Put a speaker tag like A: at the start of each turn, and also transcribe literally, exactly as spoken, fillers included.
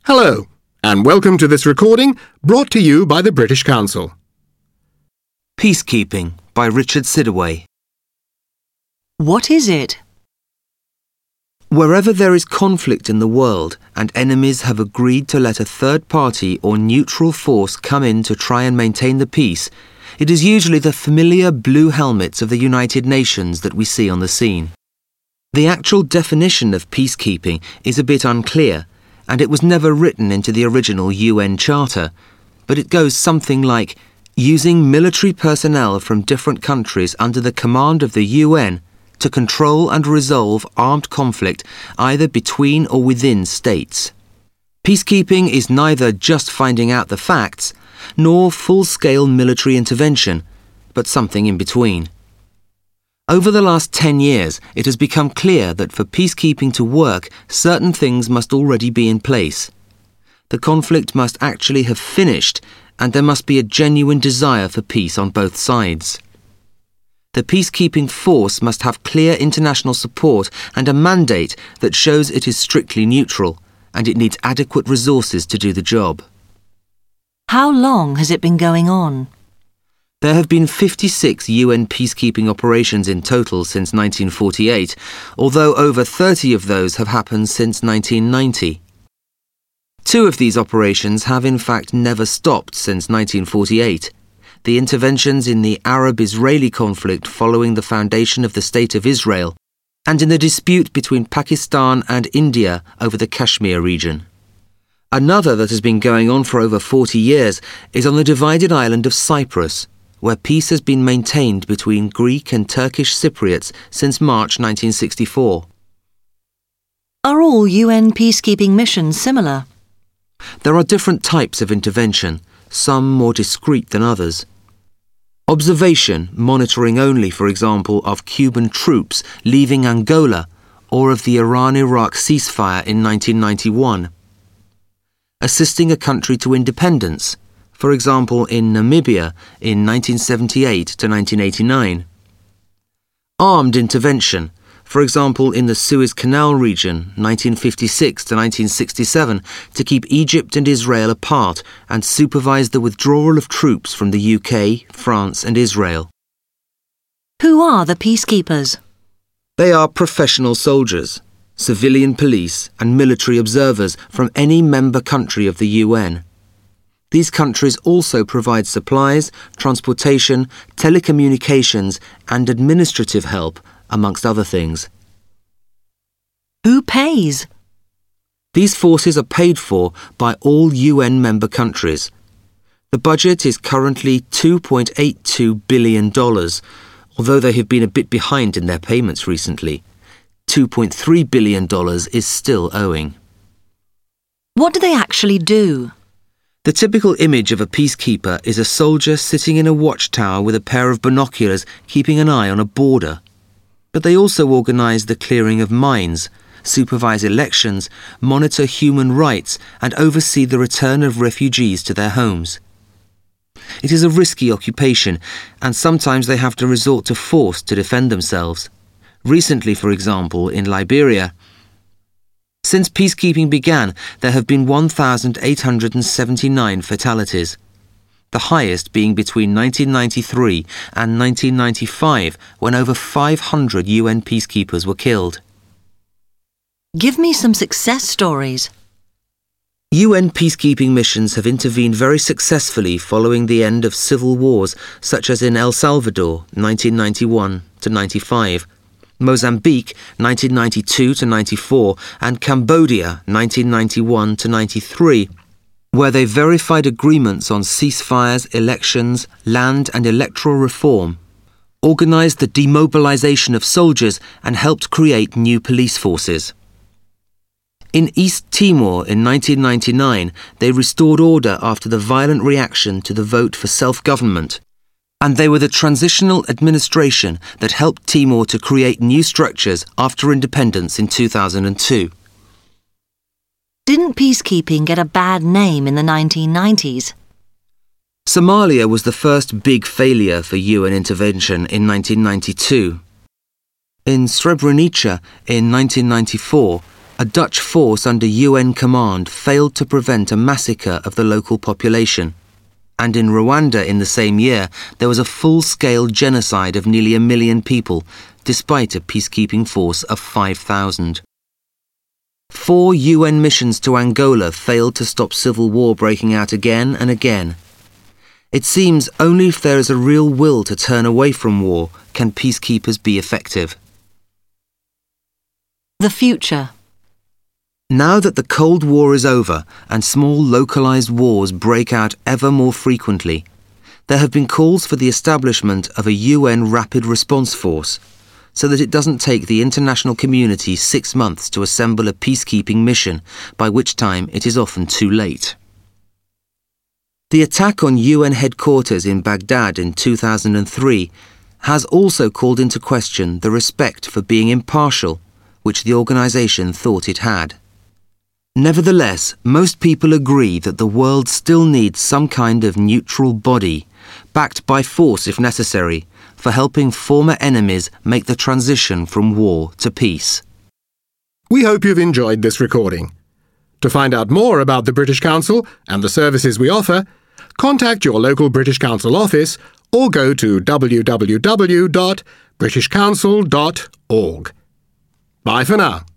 A: Hello, and welcome to this recording brought to you by the British Council.
B: Peacekeeping by Richard Sidaway.
C: What is it?
B: Wherever there is conflict in the world and enemies have agreed to let a third party or neutral force come in to try and maintain the peace, it is usually the familiar blue helmets of the United Nations that we see on the scene. The actual definition of peacekeeping is a bit unclear, and it was never written into the original U N Charter, but it goes something like using military personnel from different countries under the command of the U N to control and resolve armed conflict either between or within states. Peacekeeping is neither just finding out the facts, nor full-scale military intervention, but something in between. Over the last ten years, it has become clear that for peacekeeping to work, certain things must already be in place. The conflict must actually have finished, and there must be a genuine desire for peace on both sides. The peacekeeping force must have clear international support and a mandate that shows it is strictly neutral, and it needs adequate resources to do the job.
C: How long has it been going on?
B: There have been fifty-six U N peacekeeping operations in total since nineteen forty-eight, although over thirty of those have happened since nineteen ninety. Two of these operations have in fact never stopped since nineteen forty-eight. The interventions in the Arab-Israeli conflict following the foundation of the State of Israel, and in the dispute between Pakistan and India over the Kashmir region. Another that has been going on for over forty years is on the divided island of Cyprus, where peace has been maintained between Greek and Turkish Cypriots since March nineteen sixty-four.
C: Are all U N peacekeeping missions similar?
B: There are different types of intervention, some more discreet than others. Observation, monitoring only, for example, of Cuban troops leaving Angola or of the Iran-Iraq ceasefire in nineteen ninety-one. Assisting a country to independence, for example in Namibia in nineteen seventy-eight to nineteen eighty-nine. Armed intervention, for example in the Suez Canal region nineteen fifty-six to nineteen sixty-seven to keep Egypt and Israel apart and supervise the withdrawal of troops from the U K, France and Israel.
C: Who are the peacekeepers?
B: They are professional soldiers, civilian police and military observers from any member country of the U N. These countries also provide supplies, transportation, telecommunications and administrative help, amongst other things.
C: Who pays?
B: These forces are paid for by all U N member countries. The budget is currently two point eight two billion dollars, although they have been a bit behind in their payments recently. two point three billion dollars is still owing.
C: What do they actually do?
B: The typical image of a peacekeeper is a soldier sitting in a watchtower with a pair of binoculars keeping an eye on a border. But they also organise the clearing of mines, supervise elections, monitor human rights and oversee the return of refugees to their homes. It is a risky occupation, and sometimes they have to resort to force to defend themselves. Recently, for example, in Liberia. Since peacekeeping began, there have been one thousand eight hundred seventy-nine fatalities, the highest being between nineteen ninety-three and nineteen ninety-five, when over five hundred U N peacekeepers were killed.
C: Give me some success stories.
B: U N peacekeeping missions have intervened very successfully following the end of civil wars, such as in El Salvador, nineteen ninety-one to ninety-five, Mozambique, nineteen ninety-two to ninety-four, and Cambodia, nineteen ninety-one to ninety-three, where they verified agreements on ceasefires, elections, land and electoral reform, organised the demobilisation of soldiers and helped create new police forces. In East Timor in nineteen ninety-nine, they restored order after the violent reaction to the vote for self-government, and they were the transitional administration that helped Timor to create new structures after independence in two thousand two.
C: Didn't peacekeeping get a bad name in the nineteen nineties?
B: Somalia was the first big failure for U N intervention in nineteen ninety-two. In Srebrenica in nineteen ninety-four, a Dutch force under U N command failed to prevent a massacre of the local population. And in Rwanda in the same year, there was a full-scale genocide of nearly a million people, despite a peacekeeping force of five thousand. Four U N missions to Angola failed to stop civil war breaking out again and again. It seems only if there is a real will to turn away from war can peacekeepers be effective.
C: The future.
B: Now that the Cold War is over and small localized wars break out ever more frequently, there have been calls for the establishment of a U N rapid response force, so that it doesn't take the international community six months to assemble a peacekeeping mission, by which time it is often too late. The attack on U N headquarters in Baghdad in two thousand three has also called into question the respect for being impartial, which the organisation thought it had. Nevertheless, most people agree that the world still needs some kind of neutral body, backed by force if necessary, for helping former enemies make the transition from war to peace.
A: We hope you've enjoyed this recording. To find out more about the British Council and the services we offer, contact your local British Council office or go to w w w dot british council dot org. Bye for now.